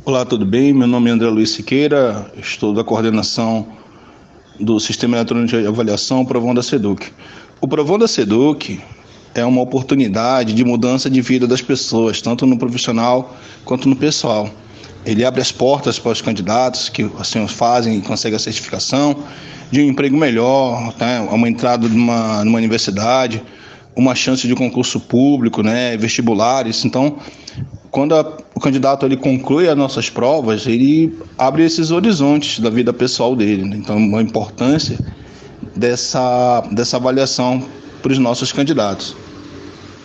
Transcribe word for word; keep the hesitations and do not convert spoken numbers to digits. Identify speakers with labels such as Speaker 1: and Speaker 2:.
Speaker 1: Olá, tudo bem? Meu nome é André Luiz Siqueira, estou da coordenação do Sistema Eletrônico de Avaliação, Provão da SEDUC. O Provão da SEDUC é uma oportunidade de mudança de vida das pessoas, tanto no profissional quanto no pessoal. Ele abre as portas para os candidatos que assim o fazem e conseguem a certificação de um emprego melhor, né? Uma entrada numa, numa universidade, uma chance de concurso público, né? Vestibulares. Então, quando a, o candidato ele conclui as nossas provas, ele abre esses horizontes da vida pessoal dele, né? Então, a importância dessa, dessa avaliação para os nossos candidatos.